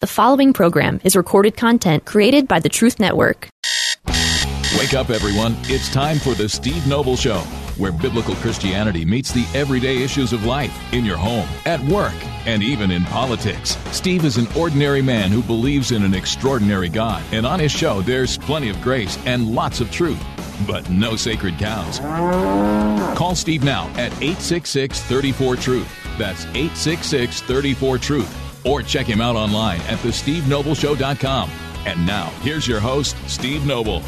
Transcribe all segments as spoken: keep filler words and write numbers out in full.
The following program is recorded content created by the Truth Network. Wake up, everyone. It's time for the Steve Noble Show, where biblical Christianity meets the everyday issues of life in your home, at work, and even in politics. Steve is an ordinary man who believes in an extraordinary God, and on his show, there's plenty of grace and lots of truth, but no sacred cows. Call Steve now at eight six six, three four, truth. That's eight six six, three four, truth. Or check him out online at the steve noble show dot com. And now, here's your host, Steve Noble.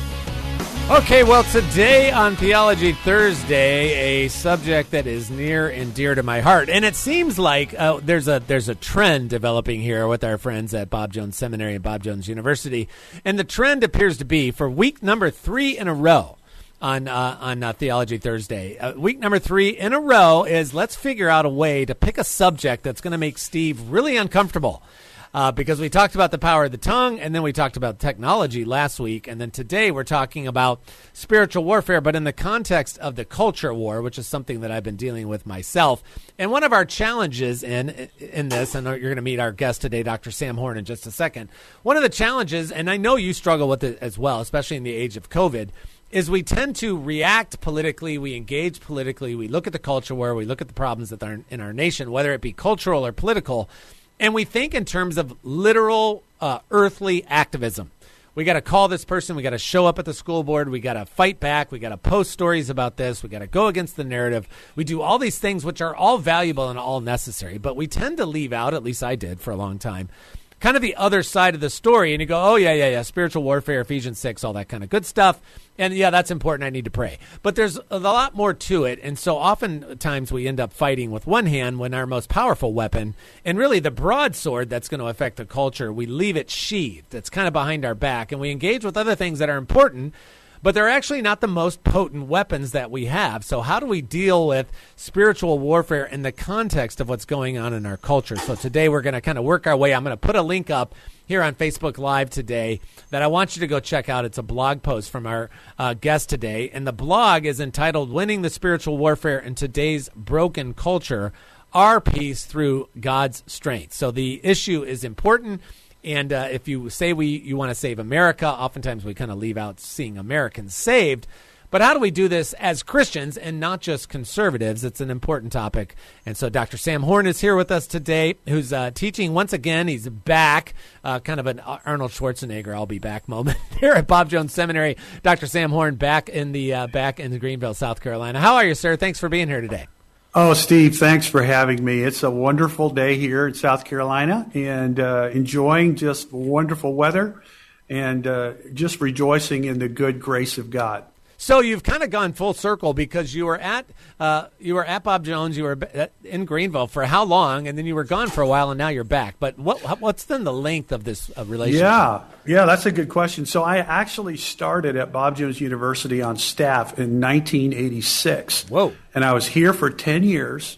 Okay, well, today on Theology Thursday, a subject that is near and dear to my heart. And it seems like uh, there's a there's a trend developing here with our friends at Bob Jones Seminary and Bob Jones University. And the trend appears to be, for week number three in a row, on uh, on uh, Theology Thursday. Uh, week number three in a row is let's figure out a way to pick a subject that's going to make Steve really uncomfortable. Uh, because we talked about the power of the tongue, and then we talked about technology last week, and then today we're talking about spiritual warfare, but in the context of the culture war, which is something that I've been dealing with myself. And one of our challenges in in this, and you're going to meet our guest today, Doctor Sam Horn, in just a second. One of the challenges, and I know you struggle with it as well, especially in the age of COVID, is we tend to react politically, we engage politically, we look at the culture war, we look at the problems that are in our nation, whether it be cultural or political, and we think in terms of literal uh, earthly activism. We got to call this person, we got to show up at the school board, we got to fight back, we got to post stories about this, we got to go against the narrative. We do all these things which are all valuable and all necessary, but we tend to leave out, at least I did for a long time, kind of the other side of the story, and you go, oh, yeah, yeah, yeah, spiritual warfare, Ephesians six, all that kind of good stuff, and yeah, that's important, I need to pray. But there's a lot more to it, and so oftentimes we end up fighting with one hand when our most powerful weapon, and really the broadsword that's going to affect the culture, we leave it sheathed. It's kind of behind our back, and we engage with other things that are important, but they're actually not the most potent weapons that we have. So how do we deal with spiritual warfare in the context of what's going on in our culture? So today we're going to kind of work our way. I'm going to put a link up here on Facebook Live today that I want you to go check out. It's a blog post from our uh, guest today. And the blog is entitled Winning the Spiritual Warfare in Today's Broken Culture, Our Peace Through God's Strength. So the issue is important. And uh, if you say we you want to save America, oftentimes we kind of leave out seeing Americans saved. But how do we do this as Christians and not just conservatives? It's an important topic. And so Doctor Sam Horn is here with us today, who's uh, teaching once again. He's back, uh, kind of an Arnold Schwarzenegger, I'll be back moment here at Bob Jones Seminary. Doctor Sam Horn back in the uh, back in Greenville, South Carolina. How are you, sir? Thanks for being here today. Oh, Steve, thanks for having me. It's a wonderful day here in South Carolina and uh, enjoying just wonderful weather and uh, just rejoicing in the good grace of God. So you've kind of gone full circle because you were at uh, you were at Bob Jones, you were in Greenville for how long, and then you were gone for a while, and now you're back. But what what's then the length of this uh, relationship? Yeah, yeah, that's a good question. So I actually started at Bob Jones University on staff in nineteen eighty-six. Whoa! And I was here for ten years,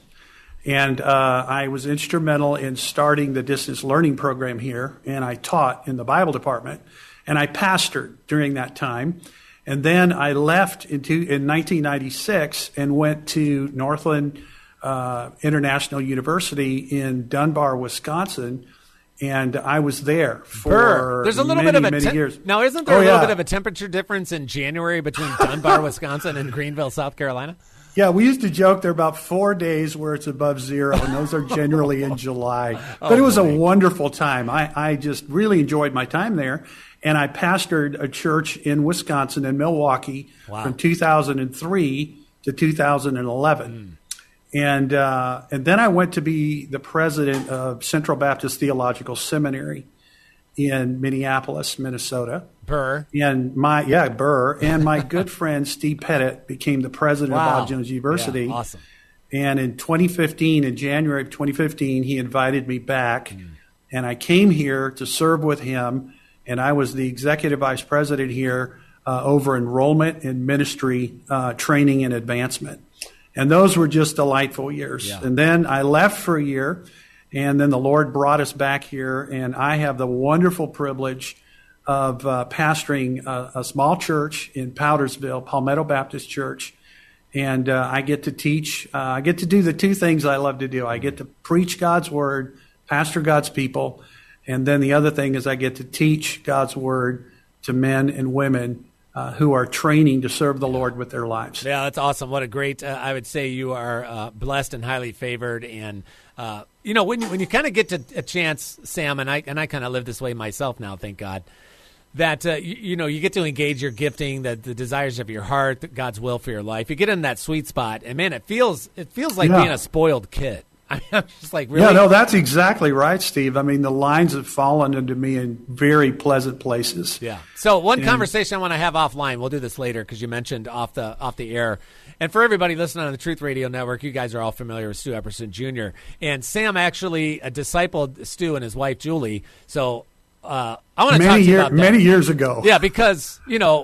and uh, I was instrumental in starting the distance learning program here, and I taught in the Bible department, and I pastored during that time. And then I left into, in nineteen ninety-six and went to Northland uh, International University in Dunbar, Wisconsin, and I was there for Burr. There's a little many, bit of a many te- years. Now, isn't there oh, a little yeah. bit of a temperature difference in January between Dunbar, Wisconsin, and Greenville, South Carolina? Yeah, we used to joke there are about four days where it's above zero, and those are generally in July. But oh, it was boy. a wonderful time. I, I just really enjoyed my time there. And I pastored a church in Wisconsin and Milwaukee wow. from two thousand three to two thousand eleven. Mm. And uh, and then I went to be the president of Central Baptist Theological Seminary in Minneapolis, Minnesota. Burr. And my yeah, Burr. And my good friend Steve Pettit became the president wow. of Bob Jones University. Yeah, awesome. And in twenty fifteen, in January of twenty fifteen, he invited me back. Mm. And I came here to serve with him. And I was the executive vice president here uh, over enrollment and ministry uh, training and advancement. And those were just delightful years. Yeah. And then I left for a year, and then the Lord brought us back here. And I have the wonderful privilege of uh, pastoring a, a small church in Powdersville, Palmetto Baptist Church. And uh, I get to teach. Uh, I get to do the two things I love to do. I get to preach God's word, pastor God's people, And then the other thing is I get to teach God's word to men and women uh, who are training to serve the Lord with their lives. Yeah, that's awesome. What a great, uh, I would say you are uh, blessed and highly favored. And, uh, you know, when you, when you kind of get to a chance, Sam, and I, and I kind of live this way myself now, thank God, that, uh, you, you know, you get to engage your gifting, the, the desires of your heart, God's will for your life. You get in that sweet spot, and, man, it feels it feels like yeah. being a spoiled kid. I mean, I'm just like, really? Yeah, no, that's exactly right, Steve. I mean, the lines have fallen into me in very pleasant places. Yeah. So one and, conversation I want to have offline, we'll do this later because you mentioned off the off the air. And for everybody listening on the Truth Radio Network, you guys are all familiar with Stu Epperson Junior And Sam actually uh, discipled Stu and his wife, Julie. So uh, I want to talk to you year, about that. Many years ago. Yeah, because, you know,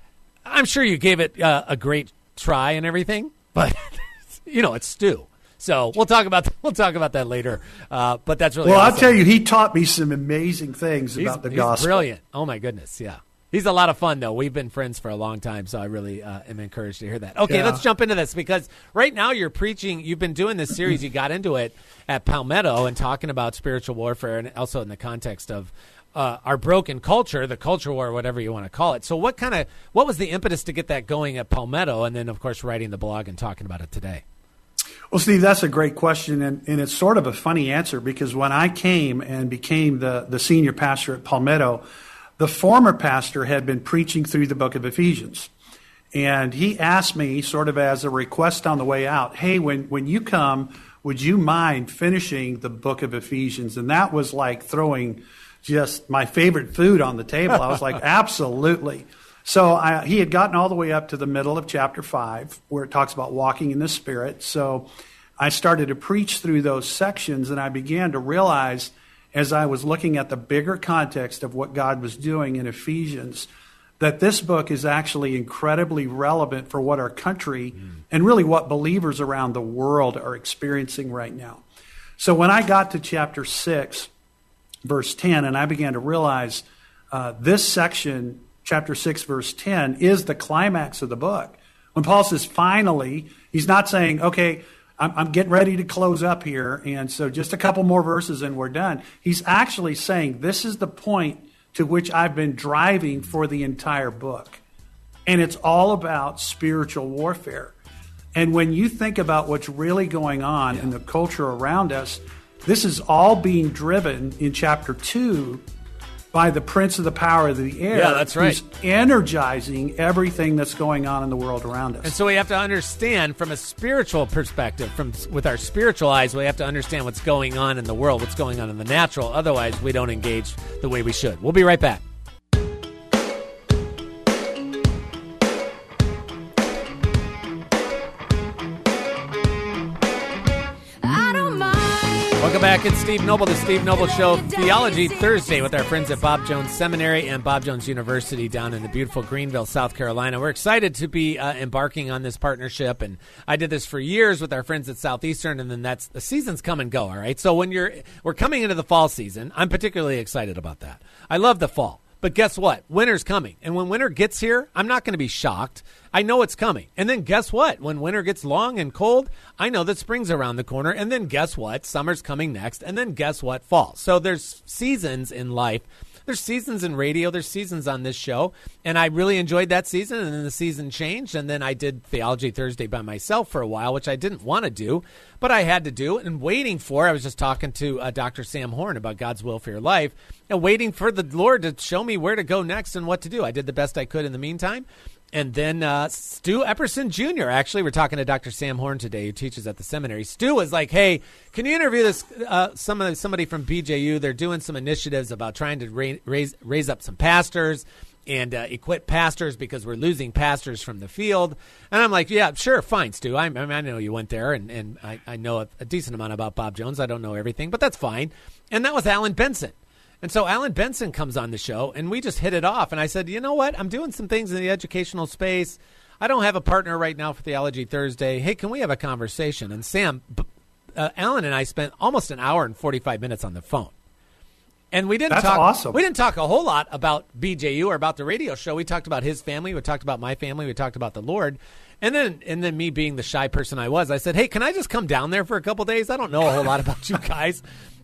I'm sure you gave it uh, a great try and everything, but, you know, it's Stu. So we'll talk about we'll talk about that later. Uh, but that's really well. awesome. I'll tell you, he taught me some amazing things he's, about the he's gospel. Brilliant. Oh my goodness, yeah. He's a lot of fun though. We've been friends for a long time, so I really uh, am encouraged to hear that. Okay, yeah. let's jump into this because right now you're preaching. You've been doing this series. You got into it at Palmetto and talking about spiritual warfare, and also in the context of uh, our broken culture, the culture war, whatever you want to call it. So, what kind of what was the impetus to get that going at Palmetto, and then of course writing the blog and talking about it today? Well, Steve, that's a great question, and, and it's sort of a funny answer because when I came and became the, the senior pastor at Palmetto, the former pastor had been preaching through the book of Ephesians. And he asked me sort of as a request on the way out, hey, when, when you come, would you mind finishing the book of Ephesians? And that was like throwing just my favorite food on the table. I was like, absolutely. So I, he had gotten all the way up to the middle of chapter five, where it talks about walking in the Spirit. So I started to preach through those sections, and I began to realize as I was looking at the bigger context of what God was doing in Ephesians, that this book is actually incredibly relevant for what our country mm. and really what believers around the world are experiencing right now. So when I got to chapter six, verse ten, and I began to realize uh, this section, chapter six, verse ten, is the climax of the book. When Paul says finally, he's not saying, okay, I'm, I'm getting ready to close up here, and so just a couple more verses and we're done. He's actually saying this is the point to which I've been driving for the entire book. And it's all about spiritual warfare. And when you think about what's really going on yeah. in the culture around us, this is all being driven in chapter two by the prince of the power of the air. Yeah, that's right. Who's energizing everything that's going on in the world around us. And so we have to understand from a spiritual perspective, from with our spiritual eyes, we have to understand what's going on in the world, what's going on in the natural. Otherwise, we don't engage the way we should. We'll be right back. Welcome back. It's Steve Noble, the Steve Noble Show, Theology Thursday with our friends at Bob Jones Seminary and Bob Jones University down in the beautiful Greenville, South Carolina. We're excited to be uh, embarking on this partnership, and I did this for years with our friends at Southeastern, and then that's the seasons come and go, all right? So when you're we're coming into the fall season, I'm particularly excited about that. I love the fall. But guess what? Winter's coming. And when winter gets here, I'm not going to be shocked. I know it's coming. And then guess what? When winter gets long and cold, I know that spring's around the corner. And then guess what? Summer's coming next. And then guess what? Fall. So there's seasons in life. There's seasons in radio. There's seasons on this show. And I really enjoyed that season. And then the season changed. And then I did Theology Thursday by myself for a while, which I didn't want to do, but I had to do. And waiting for, I was just talking to uh, Doctor Sam Horn about God's will for your life, and waiting for the Lord to show me where to go next and what to do. I did the best I could in the meantime. And then uh, Stu Epperson Junior Actually, we're talking to Doctor Sam Horn today, who teaches at the seminary. Stu was like, hey, can you interview this uh, some, somebody from B J U? They're doing some initiatives about trying to ra- raise raise up some pastors and uh, equip pastors because we're losing pastors from the field. And I'm like, yeah, sure, fine, Stu. I, I, mean, I know you went there, and, and I, I know a, a decent amount about Bob Jones. I don't know everything, but that's fine. And that was Alan Benson. And so Alan Benson comes on the show, and we just hit it off. And I said, you know what? I'm doing some things in the educational space. I don't have a partner right now for Theology Thursday. Hey, can we have a conversation? And Sam, uh, Alan and I spent almost an hour and forty-five minutes on the phone. And we didn't That's talk. awesome. We didn't talk a whole lot about B J U or about the radio show. We talked about his family. We talked about my family. We talked about the Lord. And then, and then me being the shy person I was, I said, hey, can I just come down there for a couple days? I don't know a whole lot about you guys.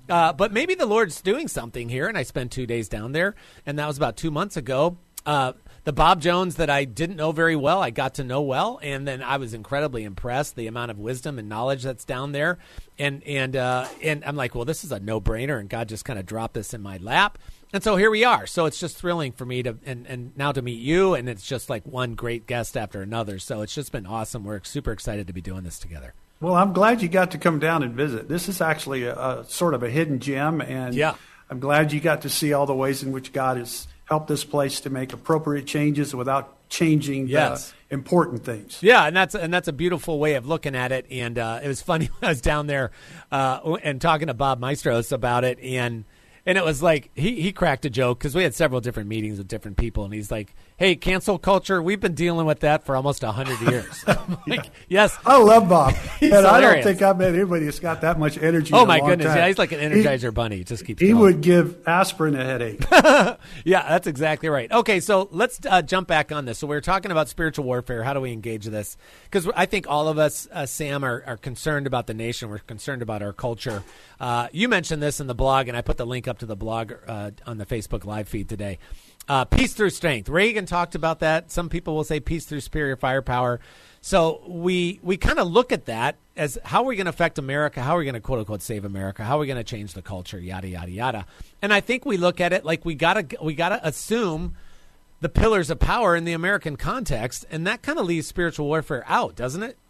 Uh, but maybe the Lord's doing something here, and I spent two days down there, and that was about two months ago. Uh, the Bob Jones that I didn't know very well, I got to know well, and then I was incredibly impressed, the amount of wisdom and knowledge that's down there. And and uh, and I'm like, well, this is a no-brainer, and God just kind of dropped this in my lap. And so here we are. So it's just thrilling for me to and, and now to meet you, and it's just like one great guest after another. So it's just been awesome. We're super excited to be doing this together. Well, I'm glad you got to come down and visit. This is actually a, a sort of a hidden gem, and yeah. I'm glad you got to see all the ways in which God has helped this place to make appropriate changes without changing yes. the important things. Yeah, and that's and that's a beautiful way of looking at it. And uh, it was funny when I was down there uh, and talking to Bob Maestros about it, and and it was like he, he cracked a joke because we had several different meetings with different people, and he's like, hey, cancel culture, we've been dealing with that for almost one hundred years. I'm like, yeah. Yes. I love Bob. He's and I don't hilarious. think I've met anybody that's got that much energy Oh, in a my long goodness. time. Yeah, he's like an Energizer he, bunny. He just keeps He going. would give aspirin a headache. Yeah, that's exactly right. Okay, so let's uh, jump back on this. So we we're talking about spiritual warfare. How do we engage this? Because I think all of us, uh, Sam, are, are concerned about the nation. We're concerned about our culture. Uh, you mentioned this in the blog, and I put the link up to the blog uh, on the Facebook live feed today. Uh, peace through strength. Reagan talked about that. Some people will say peace through superior firepower. So we we kind of look at that as how are we going to affect America? How are we going to, quote unquote, save America? How are we going to change the culture? Yada, yada, yada. And I think we look at it like we got to we got to assume the pillars of power in the American context. And that kind of leaves spiritual warfare out, doesn't it?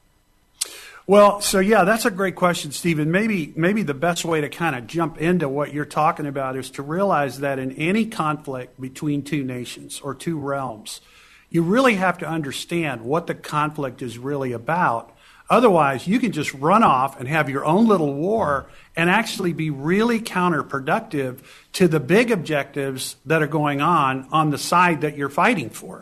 Well, so yeah, that's a great question, Stephen. Maybe maybe the best way to kind of jump into what you're talking about is to realize that in any conflict between two nations or two realms, you really have to understand what the conflict is really about. Otherwise, you can just run off and have your own little war and actually be really counterproductive to the big objectives that are going on on the side that you're fighting for.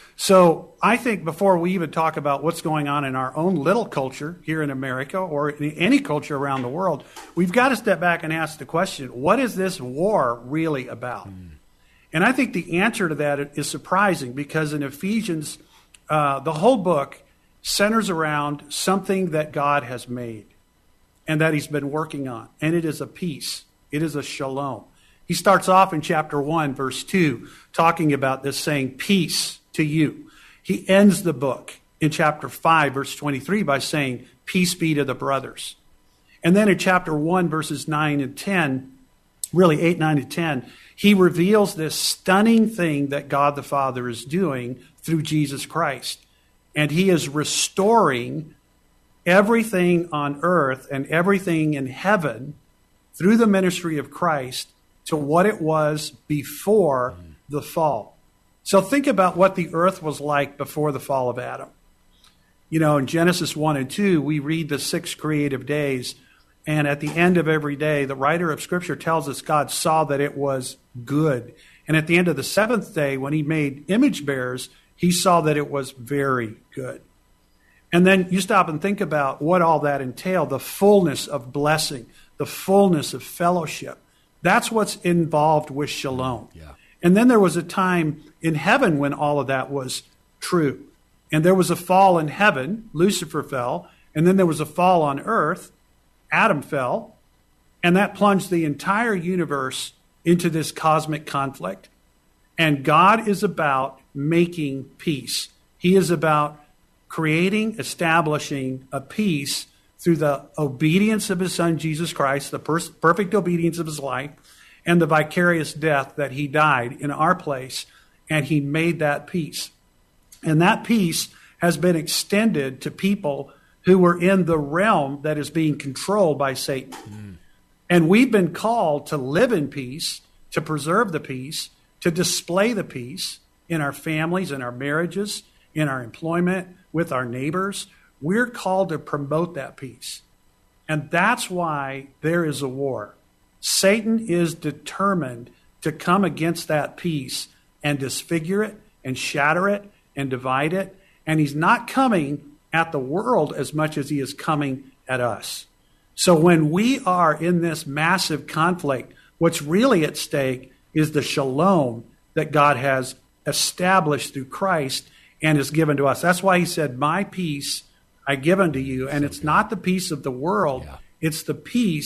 So I think before we even talk about what's going on in our own little culture here in America or in any culture around the world, we've got to step back and ask the question, what is this war really about? Mm. And I think the answer to that is surprising because in Ephesians, uh, the whole book centers around something that God has made and that he's been working on. And it is a peace. It is a shalom. He starts off in chapter one, verse two, talking about this, saying peace to you. He ends the book in chapter five, verse twenty-three by saying, peace be to the brothers. And then in chapter one, verses nine and ten, really eight, nine, and ten, he reveals this stunning thing that God the Father is doing through Jesus Christ. And he is restoring everything on earth and everything in heaven through the ministry of Christ to what it was before the fall. So think about what the earth was like before the fall of Adam. You know, in Genesis one and two, we read the six creative days, and at the end of every day, the writer of Scripture tells us God saw that it was good. And at the end of the seventh day, when he made image bearers, he saw that it was very good. And then you stop and think about what all that entailed, the fullness of blessing, the fullness of fellowship. That's what's involved with shalom. Yeah. And then there was a time in heaven when all of that was true. And there was a fall in heaven, Lucifer fell, and then there was a fall on earth, Adam fell, and that plunged the entire universe into this cosmic conflict. And God is about making peace. He is about creating, establishing a peace through the obedience of his son, Jesus Christ, the per- perfect obedience of his life, and the vicarious death that he died in our place, and he made that peace. And that peace has been extended to people who were in the realm that is being controlled by Satan. Mm. And we've been called to live in peace, to preserve the peace, to display the peace in our families, in our marriages, in our employment, with our neighbors. We're called to promote that peace. And that's why there is a war. Satan is determined to come against that peace and disfigure it and shatter it and divide it. And he's not coming at the world as much as he is coming at us. So when we are in this massive conflict, what's really at stake is the shalom that God has established through Christ and is given to us. That's why he said, my peace I give unto you. And it's not the peace of the world. Yeah. It's the peace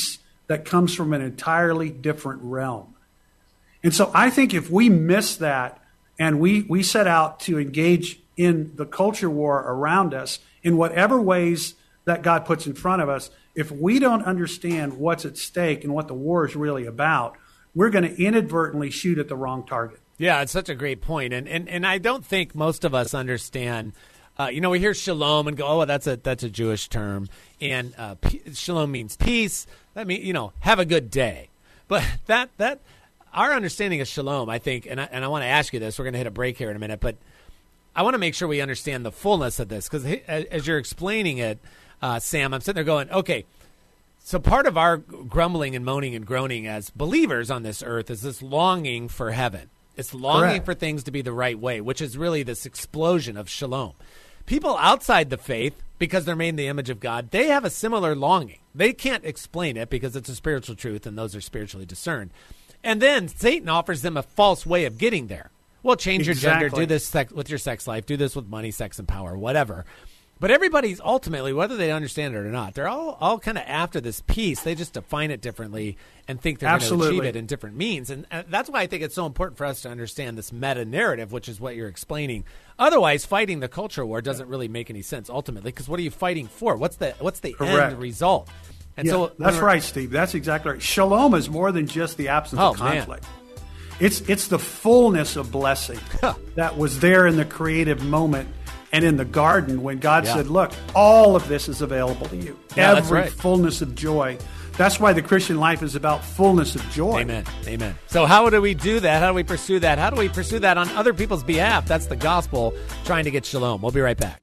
that comes from an entirely different realm. And so I think if we miss that and we, we set out to engage in the culture war around us in whatever ways that God puts in front of us, if we don't understand what's at stake and what the war is really about, we're going to inadvertently shoot at the wrong target. Yeah, it's such a great point. And and, and I don't think most of us understand. Uh, you know, we hear shalom and go, oh, that's a that's a Jewish term. And uh, p- shalom means peace. That means, you know, have a good day. But that that our understanding of shalom, I think, and I, and I want to ask you this. We're going to hit a break here in a minute, but I want to make sure we understand the fullness of this, because as you're explaining it, uh, Sam, I'm sitting there going, okay, so part of our grumbling and moaning and groaning as believers on this earth is this longing for heaven. It's longing Correct. for things to be the right way, which is really this explosion of shalom. People outside the faith, because they're made in the image of God, they have a similar longing. They can't explain it because it's a spiritual truth, and those are spiritually discerned. And then Satan offers them a false way of getting there. Well, change your Exactly. gender, do this sex, with your sex life, do this with money, sex, and power, whatever. But everybody's ultimately, whether they understand it or not, they're all, all kind of after this peace. They just define it differently and think they're going to Absolutely. achieve it in different means. And uh, that's why I think it's so important for us to understand this meta-narrative, which is what you're explaining. Otherwise, fighting the culture war doesn't really make any sense ultimately, because what are you fighting for? What's the what's the Correct. end result? And Yeah, so that's we're- right, Steve. That's exactly right. Shalom is more than just the absence Oh, of conflict. It's it's the fullness of blessing that was there in the creative moment and in the garden when God Yeah. said, look, all of this is available to you. Yeah, that's Every right. fullness of joy. That's why the Christian life is about fullness of joy. Amen. Amen. So how do we do that? How do we pursue that? How do we pursue that on other people's behalf? That's the gospel, trying to get shalom. We'll be right back.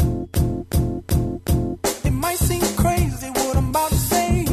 It might seem crazy what I'm about to say.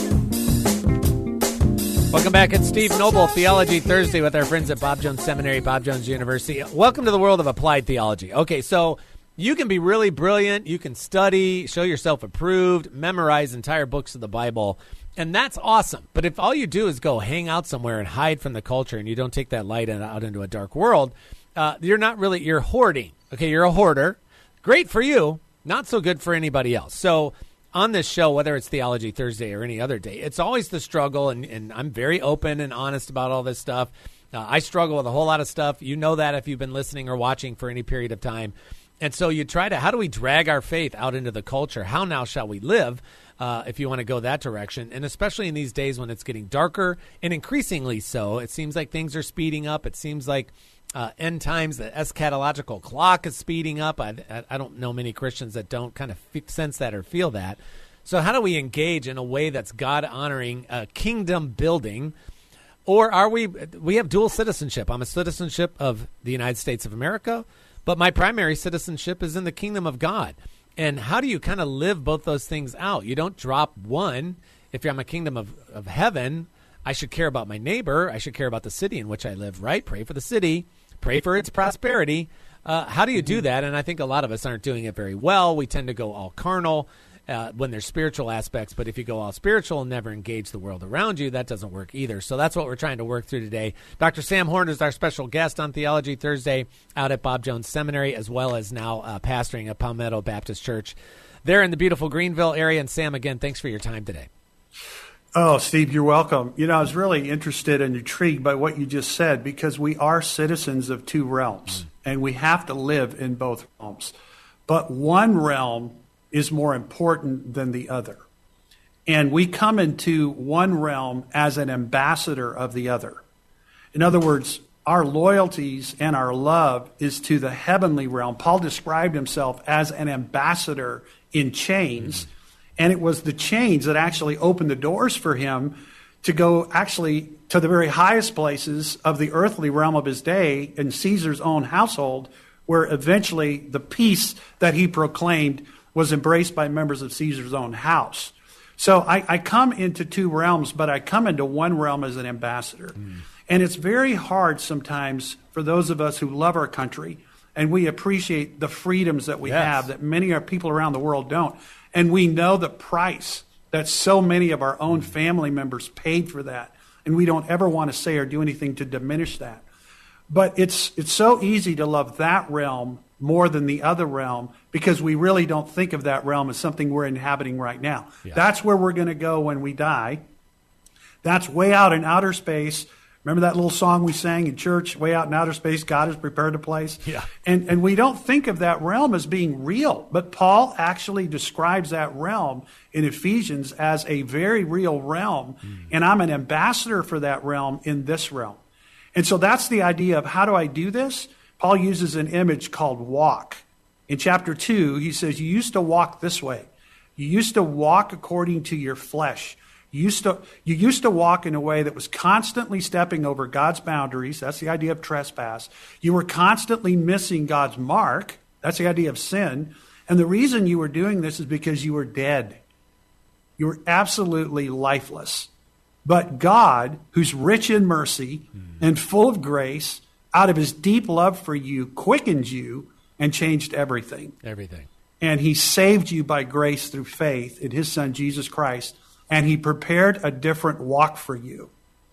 Welcome back. It's Steve Noble, Theology Thursday, with our friends at Bob Jones Seminary, Bob Jones University. Welcome to the world of applied theology. Okay, so you can be really brilliant. You can study, show yourself approved, memorize entire books of the Bible, and that's awesome. But if all you do is go hang out somewhere and hide from the culture, and you don't take that light out into a dark world, uh, you're not really, you're hoarding. Okay, you're a hoarder. Great for you, not so good for anybody else. So on this show, whether it's Theology Thursday or any other day, it's always the struggle, and, and I'm very open and honest about all this stuff. Uh, I struggle with a whole lot of stuff. You know that if you've been listening or watching for any period of time. And so you try to, how do we drag our faith out into the culture? How now shall we live, uh, if you want to go that direction? And especially in these days when it's getting darker and increasingly so, it seems like things are speeding up. It seems like uh, end times, the eschatological clock is speeding up. I, I, I don't know many Christians that don't kind of f- sense that or feel that. So how do we engage in a way that's God-honoring, uh, kingdom-building? Or are we, we have dual citizenship. I'm a citizenship of the United States of America, but my primary citizenship is in the kingdom of God. And how do you kind of live both those things out? You don't drop one. If I'm a kingdom of, of heaven, I should care about my neighbor. I should care about the city in which I live, right? Pray for the city. Pray for its prosperity. Uh, how do you do that? And I think a lot of us aren't doing it very well. We tend to go all carnal uh, when there's spiritual aspects. But if you go all spiritual and never engage the world around you, that doesn't work either. So that's what we're trying to work through today. Doctor Sam Horn is our special guest on Theology Thursday out at Bob Jones Seminary, as well as now uh, pastoring at Palmetto Baptist Church there in the beautiful Greenville area. And Sam, again, thanks for your time today. Oh, Steve, you're welcome. You know, I was really interested and intrigued by what you just said, because we are citizens of two realms, and we have to live in both realms. But one realm is more important than the other. And we come into one realm as an ambassador of the other. In other words, our loyalties and our love is to the heavenly realm. Paul described himself as an ambassador in chains. Mm-hmm. And it was the chains that actually opened the doors for him to go actually to the very highest places of the earthly realm of his day in Caesar's own household, where eventually the peace that he proclaimed was embraced by members of Caesar's own house. So I, I come into two realms, but I come into one realm as an ambassador. Mm. And it's very hard sometimes for those of us who love our country and we appreciate the freedoms that we yes. have that many of people around the world don't. And we know the price that so many of our own family members paid for that. And we don't ever want to say or do anything to diminish that. But it's it's so easy to love that realm more than the other realm, because we really don't think of that realm as something we're inhabiting right now. Yeah. That's where we're going to go when we die. That's way out in outer space. Remember that little song we sang in church, way out in outer space, God has prepared a place? Yeah. And, and we don't think of that realm as being real, but Paul actually describes that realm in Ephesians as a very real realm, mm. and I'm an ambassador for that realm in this realm. And so that's the idea of how do I do this? Paul uses an image called walk. In chapter two, he says, you used to walk this way. You used to walk according to your flesh. You used to, you used to walk in a way that was constantly stepping over God's boundaries. That's the idea of trespass. You were constantly missing God's mark. That's the idea of sin. And the reason you were doing this is because you were dead. You were absolutely lifeless. But God, who's rich in mercy and full of grace, out of his deep love for you, quickened you and changed everything. Everything. And he saved you by grace through faith in his son, Jesus Christ. And he prepared a different walk for you.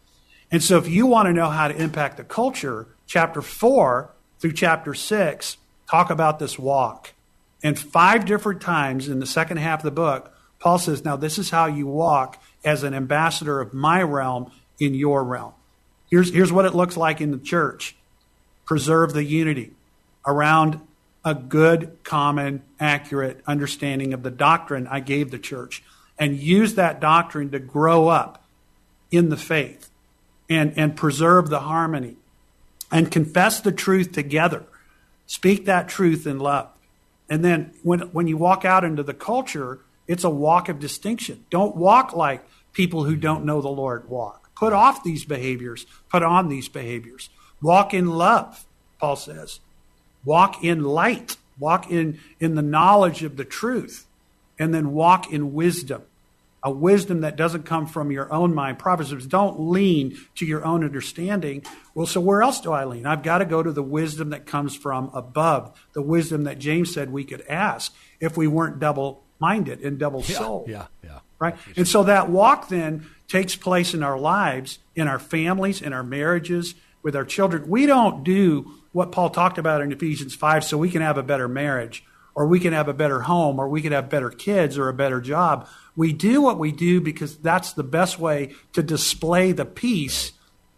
And so if you want to know how to impact the culture, chapter four through chapter six talk about this walk. And five different times in the second half of the book, Paul says, now this is how you walk as an ambassador of my realm in your realm. Here's, here's what it looks like in the church. Preserve the unity around a good, common, accurate understanding of the doctrine I gave the church. And use that doctrine to grow up in the faith and, and preserve the harmony and confess the truth together. Speak that truth in love. And then when, when you walk out into the culture, it's a walk of distinction. Don't walk like people who don't know the Lord walk. Put off these behaviors. Put on these behaviors. Walk in love, Paul says. Walk in light. Walk in, in the knowledge of the truth. And then walk in wisdom. A wisdom that doesn't come from your own mind. Proverbs says, don't lean to your own understanding. Well, so where else do I lean? I've got to go to the wisdom that comes from above. The wisdom that James said we could ask if we weren't double-minded and double-souled. Yeah, yeah, yeah. Right? And so that walk then takes place in our lives, in our families, in our marriages, with our children. We don't do what Paul talked about in Ephesians five so we can have a better marriage, or we can have a better home, or we can have better kids or a better job. We do what we do because that's the best way to display the peace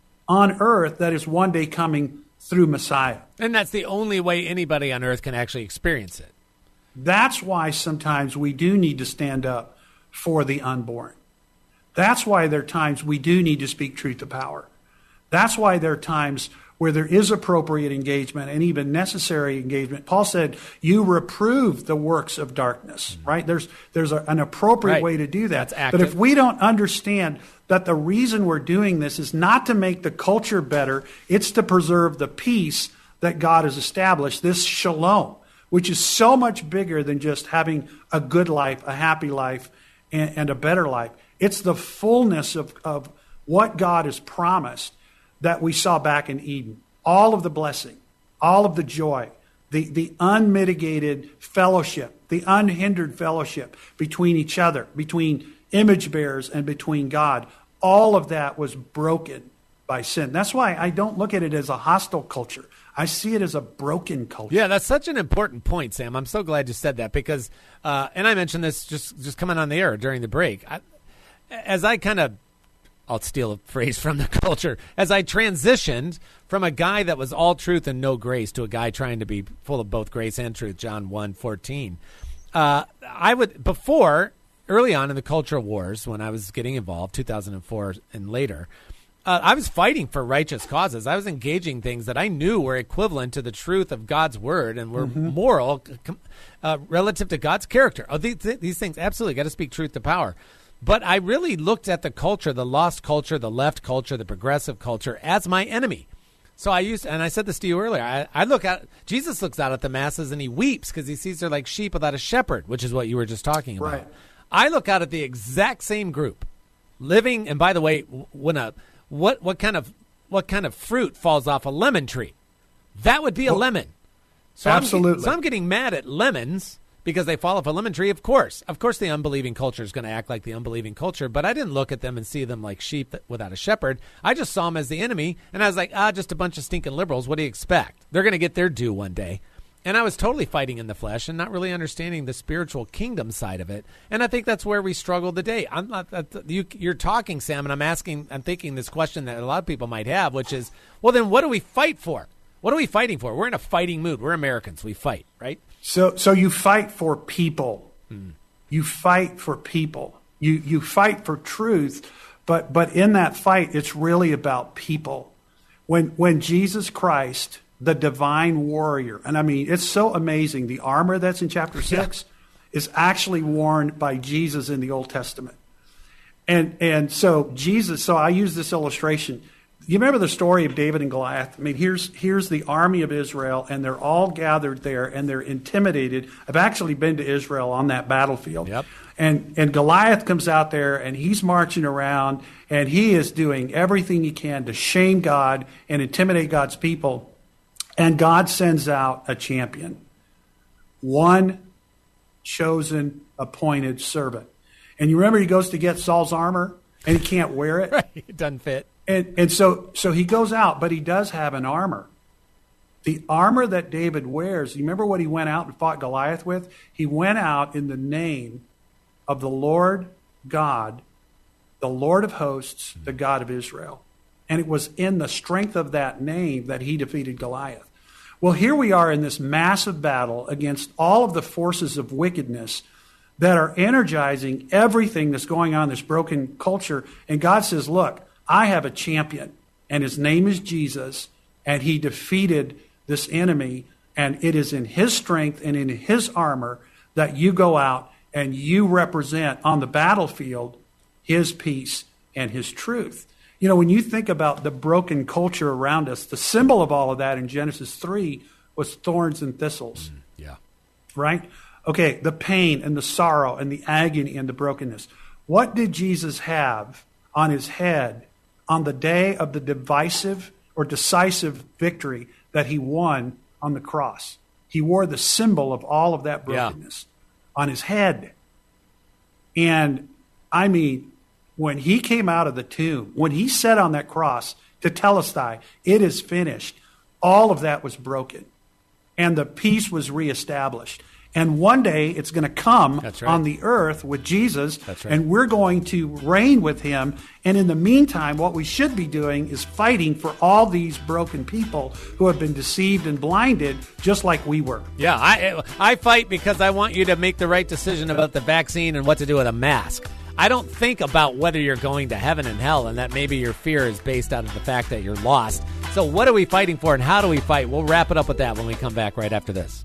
on earth that is one day coming through Messiah. And that's the only way anybody on earth can actually experience it. That's why sometimes we do need to stand up for the unborn. That's why there are times we do need to speak truth to power. That's why there are times where there is appropriate engagement and even necessary engagement. Paul said, you reprove the works of darkness, mm-hmm. right? There's there's a, an appropriate right. way to do that. That's active. But if we don't understand that the reason we're doing this is not to make the culture better, it's to preserve the peace that God has established, this shalom, which is so much bigger than just having a good life, a happy life, and, and a better life. It's the fullness of, of what God has promised that we saw back in Eden. All of the blessing, all of the joy, the, the unmitigated fellowship, the unhindered fellowship between each other, between image bearers and between God. All of that was broken by sin. That's why I don't look at it as a hostile culture. I see it as a broken culture. Yeah, that's such an important point, Sam. I'm so glad you said that because, uh, and I mentioned this just, just coming on the air during the break. I, as I kind of I'll steal a phrase from the culture. As I transitioned from a guy that was all truth and no grace to a guy trying to be full of both grace and truth, John one fourteen, uh, I would, before, early on in the cultural wars, when I was getting involved, two thousand four and later, uh, I was fighting for righteous causes. I was engaging things that I knew were equivalent to the truth of God's word and were mm-hmm. moral uh, relative to God's character. Oh, these, these things, absolutely, got to speak truth to power. But I really looked at the culture, the lost culture, the left culture, the progressive culture as my enemy. So I used, and I said this to you earlier, I, I look at, Jesus looks out at the masses and he weeps because he sees they're like sheep without a shepherd, which is what you were just talking about. Right. I look out at the exact same group living, and by the way, when a, what, what kind of, what kind of fruit falls off a lemon tree? That would be a well, lemon. So absolutely. I'm, so I'm getting mad at lemons because they fall off a lemon tree, of course. Of course the unbelieving culture is going to act like the unbelieving culture, but I didn't look at them and see them like sheep without a shepherd. I just saw them as the enemy, and I was like, ah, just a bunch of stinking liberals. What do you expect? They're going to get their due one day. And I was totally fighting in the flesh and not really understanding the spiritual kingdom side of it. And I think that's where we struggle today. I'm not, you, you're talking, Sam, and I'm asking, I'm thinking this question that a lot of people might have, which is, well, then what do we fight for? What are we fighting for? We're in a fighting mood. We're Americans. We fight, right? So, so you fight for people. Hmm. You fight for people. You you fight for truth, but but in that fight, it's really about people. When when Jesus Christ, the divine warrior, and I mean, it's so amazing. The armor that's in chapter six yeah. is actually worn by Jesus in the Old Testament, and and so Jesus. So I use this illustration. You remember the story of David and Goliath? I mean, here's here's the army of Israel, and they're all gathered there, and they're intimidated. I've actually been to Israel on that battlefield. Yep. And and Goliath comes out there, and he's marching around, and he is doing everything he can to shame God and intimidate God's people. And God sends out a champion, one chosen, appointed servant. And you remember he goes to get Saul's armor, and he can't wear it. Right, it doesn't fit. And and so so he goes out, but he does have an armor. The armor that David wears, you remember what he went out and fought Goliath with? He went out in the name of the Lord God, the Lord of hosts, the God of Israel. And it was in the strength of that name that he defeated Goliath. Well, here we are in this massive battle against all of the forces of wickedness that are energizing everything that's going on in this broken culture. And God says, look, I have a champion, and his name is Jesus, and he defeated this enemy, and it is in his strength and in his armor that you go out and you represent on the battlefield his peace and his truth. You know, when you think about the broken culture around us, the symbol of all of that in Genesis three was thorns and thistles. Mm, yeah. Right? Okay, the pain and the sorrow and the agony and the brokenness. What did Jesus have on his head on the day of the divisive or decisive victory that he won on the cross? He wore the symbol of all of that brokenness yeah. on his head. And I mean, when he came out of the tomb, when he sat on that cross to Telestai, it is finished, all of that was broken. And the peace was reestablished. And one day it's going to come That's right. on the earth with Jesus, That's right. and we're going to reign with him. And in the meantime, what we should be doing is fighting for all these broken people who have been deceived and blinded, just like we were. Yeah, I I fight because I want you to make the right decision about the vaccine and what to do with a mask. I don't think about whether you're going to heaven and hell, and that maybe your fear is based out of the fact that you're lost. So what are we fighting for, and how do we fight? We'll wrap it up with that when we come back right after this.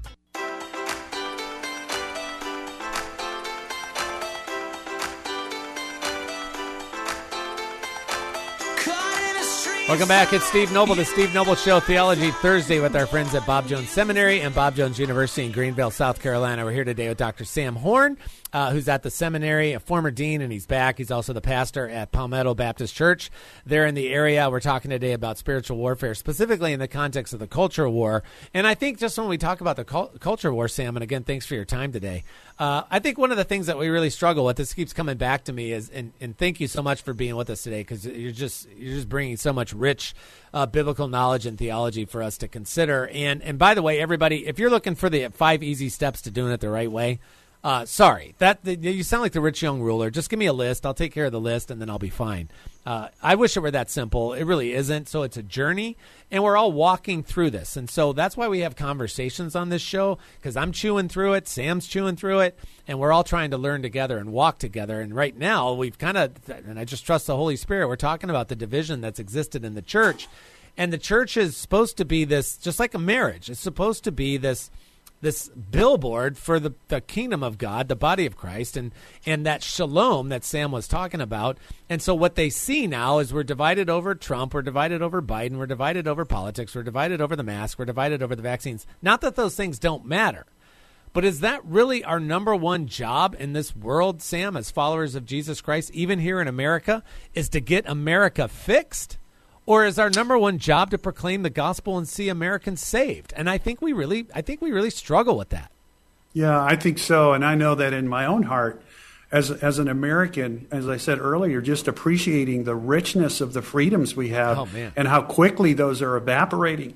Welcome back. It's Steve Noble, the Steve Noble Show, Theology Thursday with our friends at Bob Jones Seminary and Bob Jones University in Greenville, South Carolina. We're here today with Doctor Sam Horn, uh, who's at the seminary, a former dean, and he's back. He's also the pastor at Palmetto Baptist Church there in the area. We're talking today about spiritual warfare, specifically in the context of the culture war. And I think just when we talk about the cul- culture war, Sam, and again, thanks for your time today, uh, I think one of the things that we really struggle with, this keeps coming back to me, is, and, and thank you so much for being with us today, because you're just you're just bringing so much rich uh, biblical knowledge and theology for us to consider. And and by the way, everybody, if you're looking for the five easy steps to doing it the right way, uh, sorry, that the, you sound like the rich young ruler. Just give me a list. I'll take care of the list, and then I'll be fine. Uh, I wish it were that simple. It really isn't. So it's a journey, and we're all walking through this. And so that's why we have conversations on this show, because I'm chewing through it, Sam's chewing through it, and we're all trying to learn together and walk together. And right now, we've kind of, and I just trust the Holy Spirit, we're talking about the division that's existed in the church. And the church is supposed to be this, just like a marriage, it's supposed to be this this billboard for the, the kingdom of God, the body of Christ, and, and that shalom that Sam was talking about. And so what they see now is we're divided over Trump, we're divided over Biden, we're divided over politics, we're divided over the mask, we're divided over the vaccines. Not that those things don't matter, but is that really our number one job in this world, Sam, as followers of Jesus Christ, even here in America, is to get America fixed? Or is our number one job to proclaim the gospel and see Americans saved? And I think we really, I think we really struggle with that. Yeah, I think so. And I know that in my own heart, as as an American, as I said earlier, just appreciating the richness of the freedoms we have oh, man. and how quickly those are evaporating.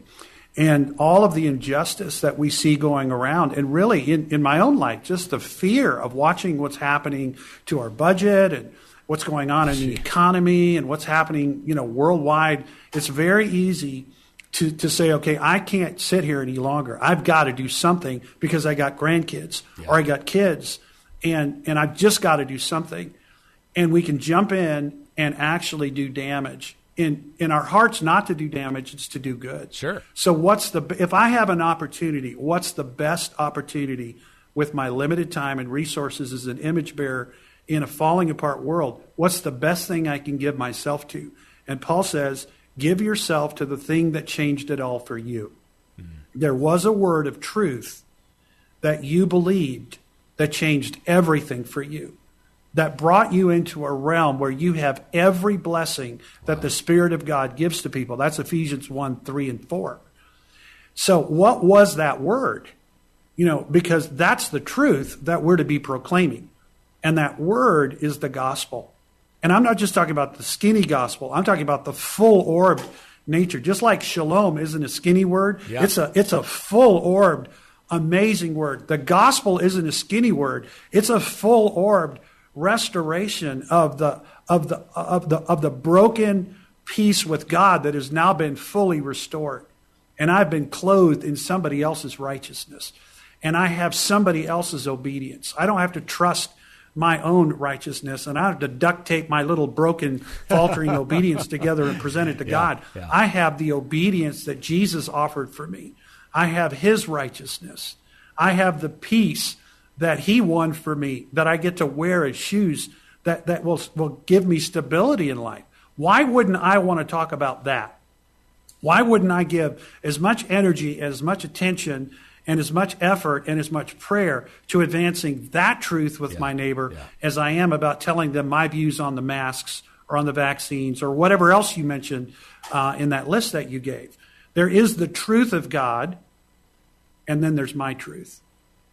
And all of the injustice that we see going around, and really in, in my own life, just the fear of watching what's happening to our budget and what's going on in the economy and what's happening, you know, worldwide. It's very easy to, to say, okay, I can't sit here any longer. I've got to do something because I got grandkids yeah. or I got kids, and, and I've just got to do something. And we can jump in and actually do damage. In, in our hearts not to do damage, it's to do good. Sure. So what's the, if I have an opportunity, what's the best opportunity with my limited time and resources as an image bearer in a falling apart world? What's the best thing I can give myself to? And Paul says, give yourself to the thing that changed it all for you. Mm-hmm. There was a word of truth that you believed that changed everything for you, that brought you into a realm where you have every blessing that wow. the Spirit of God gives to people. That's Ephesians one, three, and four. So what was that word? You know, because that's the truth that we're to be proclaiming. And that word is the gospel. And I'm not just talking about the skinny gospel. I'm talking about the full-orbed nature. Just like shalom isn't a skinny word. Yeah. It's a, it's a full-orbed, amazing word. The gospel isn't a skinny word. It's a full-orbed restoration of the of the of the of the broken peace with God that has now been fully restored. And I've been clothed in somebody else's righteousness. And I have somebody else's obedience. I don't have to trust my own righteousness, and I have to duct tape my little broken, faltering obedience together and present it to yeah, God. Yeah. I have the obedience that Jesus offered for me. I have his righteousness. I have the peace that he won for me, that I get to wear as shoes, that, that will, will give me stability in life. Why wouldn't I want to talk about that? Why wouldn't I give as much energy, as much attention, and as much effort and as much prayer to advancing that truth with yeah, my neighbor yeah. as I am about telling them my views on the masks or on the vaccines or whatever else you mentioned uh, in that list that you gave? There is the truth of God, and then there's my truth.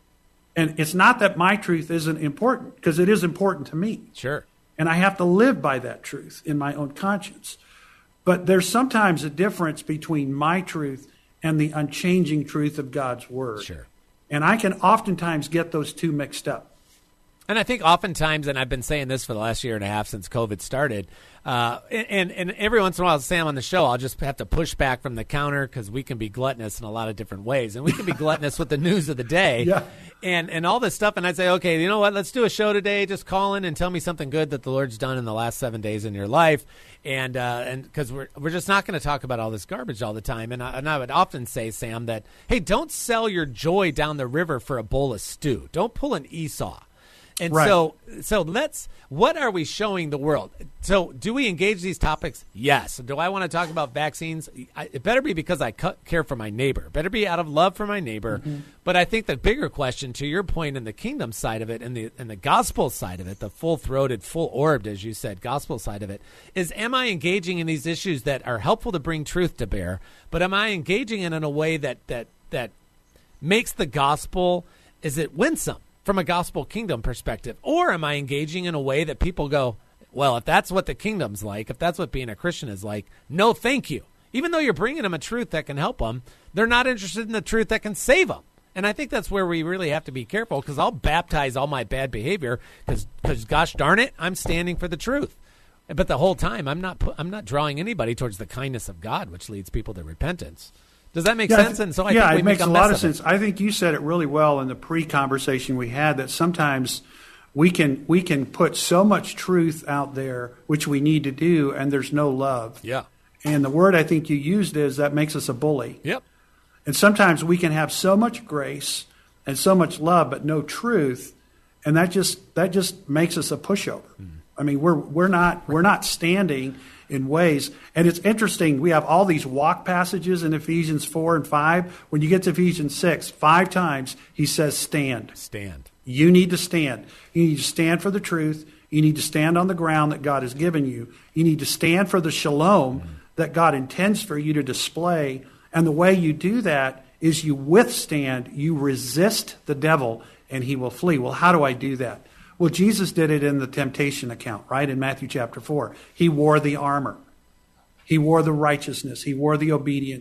And it's not that my truth isn't important, because it is important to me. Sure. And I have to live by that truth in my own conscience. But there's sometimes a difference between my truth and the unchanging truth of God's word. Sure. And I can oftentimes get those two mixed up. And I think oftentimes, and I've been saying this for the last year and a half since COVID started, uh, and, and every once in a while, Sam, on the show, I'll just have to push back from the counter because we can be gluttonous in a lot of different ways. And we can be gluttonous with the news of the day yeah. and, and all this stuff. And I'd say, okay, you know what, let's do a show today. Just call in and tell me something good that the Lord's done in the last seven days in your life. And uh, and because we're, we're just not going to talk about all this garbage all the time. And I, and I would often say, Sam, that, hey, don't sell your joy down the river for a bowl of stew. Don't pull an Esau. And right. so, so let's, what are we showing the world? So do we engage these topics? Yes. Do I want to talk about vaccines? I, it better be because I cu- care for my neighbor. It better be out of love for my neighbor. Mm-hmm. But I think the bigger question, to your point, in the kingdom side of it and the and the gospel side of it, the full-throated, full-orbed, as you said, gospel side of it, is am I engaging in these issues that are helpful to bring truth to bear, but am I engaging in, in a way that that that makes the gospel, is it winsome from a gospel kingdom perspective? Or am I engaging in a way that people go, well, if that's what the kingdom's like, if that's what being a Christian is like, no thank you. Even though you're bringing them a truth that can help them, they're not interested in the truth that can save them. And I think that's where we really have to be careful, because I'll baptize all my bad behavior because, because gosh darn it, I'm standing for the truth. But the whole time, I'm not I'm not drawing anybody towards the kindness of God, which leads people to repentance. Does that make yeah, sense? And so I yeah, think we it makes make a, a lot of sense. It. I think you said it really well in the pre-conversation we had, that sometimes we can we can put so much truth out there, which we need to do, and there's no love. Yeah. And the word I think you used is that makes us a bully. Yep. And sometimes we can have so much grace and so much love, but no truth, and that just that just makes us a pushover. Mm. I mean, we're we're not we're not standing in ways. And it's interesting, we have all these walk passages in Ephesians four and five. When you get to Ephesians six, five times he says stand. Stand. You need to stand. You need to stand for the truth. You need to stand on the ground that God has given you. You need to stand for the shalom mm-hmm. that God intends for you to display. And the way you do that is you withstand, you resist the devil, and he will flee. Well, how do I do that? Well, Jesus did it in the temptation account, right? In Matthew chapter four. He wore the armor. He wore the righteousness. He wore the obedience.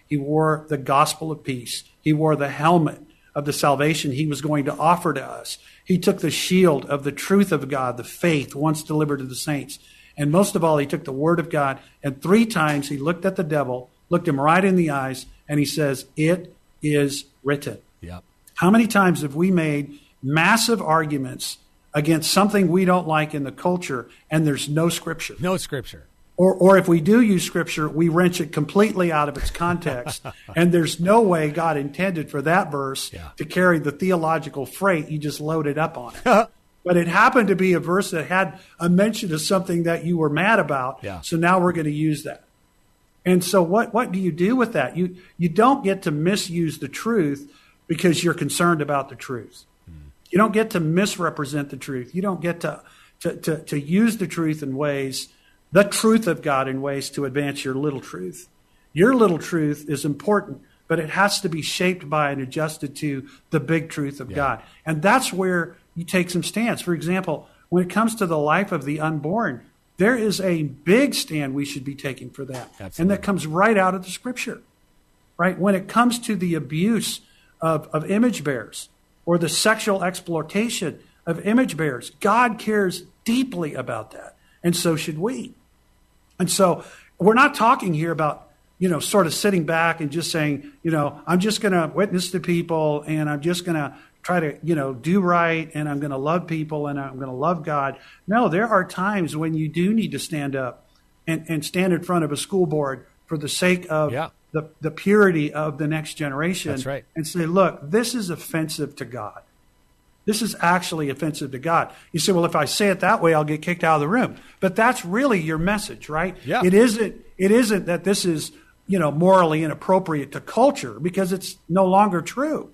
He wore the gospel of peace. He wore the helmet of the salvation he was going to offer to us. He took the shield of the truth of God, the faith once delivered to the saints. And most of all, he took the word of God, and three times he looked at the devil, looked him right in the eyes, and he says, "It is written." Yep. How many times have we made massive arguments against something we don't like in the culture, and there's no scripture? No scripture. Or, or if we do use scripture, we wrench it completely out of its context, and there's no way God intended for that verse Yeah. to carry the theological freight you just loaded up on it. But it happened to be a verse that had a mention of something that you were mad about, Yeah. so now we're going to use that. And so what, what do you do with that? You, you don't get to misuse the truth because you're concerned about the truth. Mm. You don't get to misrepresent the truth. You don't get to, to, to, to use the truth in ways, the truth of God in ways to advance your little truth. Your little truth is important, but it has to be shaped by and adjusted to the big truth of Yeah. God. And that's where you take some stance. For example, when it comes to the life of the unborn, there is a big stand we should be taking for that. Absolutely. And that comes right out of the scripture, right? When it comes to the abuse of, of image bearers or the sexual exploitation of image bearers, God cares deeply about that. And so should we. And so we're not talking here about, you know, sort of sitting back and just saying, you know, I'm just going to witness to people and I'm just going to try to, you know, do right and I'm going to love people and I'm going to love God. No, there are times when you do need to stand up and, and stand in front of a school board for the sake of Yeah. the, the purity of the next generation. That's right. And say, look, this is offensive to God. This is actually offensive to God. You say, well, if I say it that way, I'll get kicked out of the room. But that's really your message, right? Yeah. It isn't, it isn't that this is, you know, morally inappropriate to culture because it's no longer true.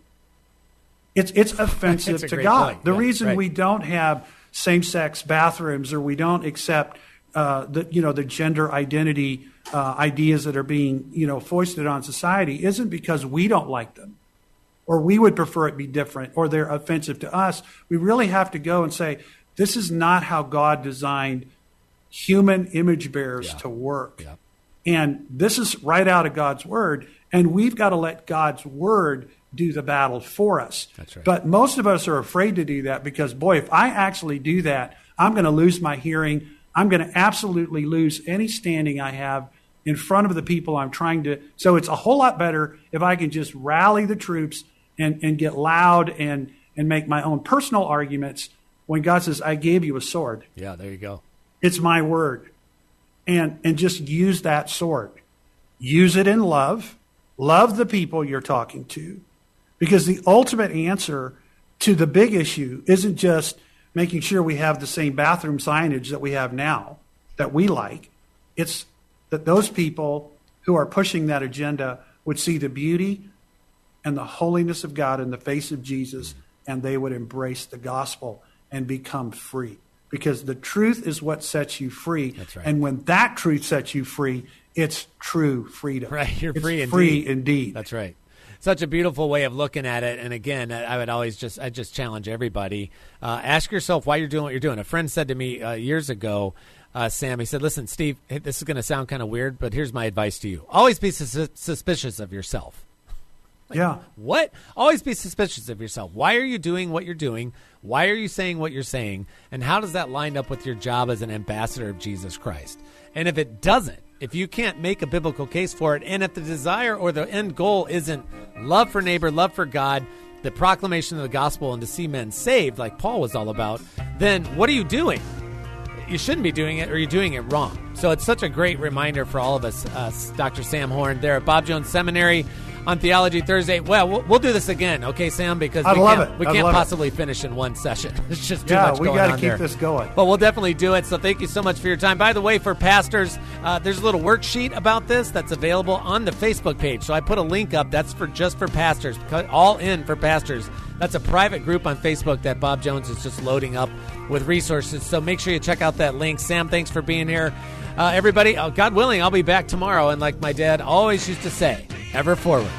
It's it's offensive That's a to great God. point. The Yeah, reason right. we don't have same-sex bathrooms or we don't accept uh, the you know the gender identity uh, ideas that are being you know foisted on society isn't because we don't like them or we would prefer it be different or they're offensive to us. We really have to go and say this is not how God designed human image bearers Yeah. to work. Yeah. And this is right out of God's word. And we've got to let God's word do the battle for us. That's right. But most of us are afraid to do that because, boy, if I actually do that, I'm going to lose my hearing. I'm going to absolutely lose any standing I have in front of the people I'm trying to. So it's a whole lot better if I can just rally the troops and, and get loud and, and make my own personal arguments when God says, I gave you a sword. Yeah, there you go. It's my word. And and just use that sword. Use it in love. Love the people you're talking to. Because the ultimate answer to the big issue isn't just making sure we have the same bathroom signage that we have now, that we like. It's that those people who are pushing that agenda would see the beauty and the holiness of God in the face of Jesus, and they would embrace the gospel and become free. Because the truth is what sets you free. That's right. And when that truth sets you free, it's true freedom. Right, you're It's free indeed. free indeed. That's right. Such a beautiful way of looking at it. And again, I would always just, I just challenge everybody. Uh, ask yourself why you're doing what you're doing. A friend said to me uh, years ago, uh, Sam, he said, listen, Steve, this is going to sound kind of weird, but here's my advice to you. Always be sus- suspicious of yourself. Like, yeah. What? Always be suspicious of yourself. Why are you doing what you're doing? Why are you saying what you're saying? And how does that line up with your job as an ambassador of Jesus Christ? And if it doesn't, if you can't make a biblical case for it, and if the desire or the end goal isn't love for neighbor, love for God, the proclamation of the gospel, and to see men saved, like Paul was all about, then what are you doing? You shouldn't be doing it, or you're doing it wrong. So it's such a great reminder for all of us. Uh, Doctor Sam Horn there at Bob Jones Seminary on Theology Thursday. Well, well, we'll do this again, okay, Sam? Because I'd we love can't, it. we I'd can't love possibly it. finish in one session. It's just too Yeah, much we going gotta on keep there. this going. But we'll definitely do it. So thank you so much for your time. By the way, for pastors, uh, there's a little worksheet about this that's available on the Facebook page. So I put a link up. That's for just for pastors. All in for pastors. That's a private group on Facebook that Bob Jones is just loading up with resources. So make sure you check out that link. Sam, thanks for being here. Uh, everybody, uh, God willing, I'll be back tomorrow. And like my dad always used to say, ever forward.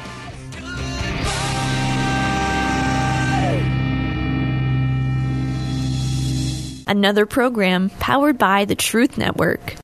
Another program powered by the Truth Network.